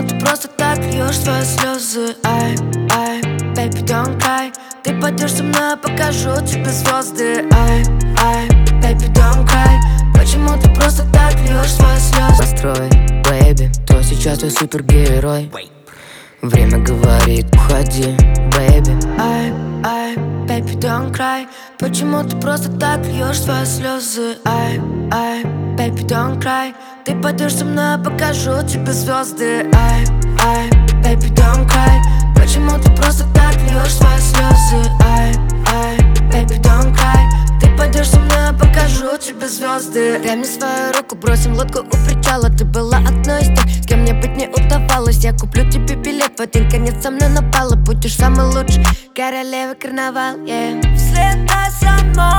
Почему ты просто так льешь свои слезы? Ай, ай, baby, don't cry. Ты пойдешь со мной, я покажу тебе звезды. Ай, ай, baby, don't cry. Почему ты просто так льешь свои слезы? Построй, baby, кто сейчас твой супергерой? Время говорит, уходи, baby. Ай, ай, baby, don't cry. Почему ты просто так льешь свои слезы? Ай, ай, baby, don't cry. Ты пойдешь со мной, я покажу тебе звезды. Ай, ай, baby, don't cry. Почему ты просто так льешь свои слезы? Ай, ай, baby, don't cry. Ты пойдешь со мной, я покажу тебе звезды. Дай мне свою руку, бросим лодку у причала. Ты была одной из тех, с кем мне быть не удавалось. Я куплю тебе билет в один конец, со мной на балы. Будешь самый лучший, королева карнавал, yeah. Вслед за мной.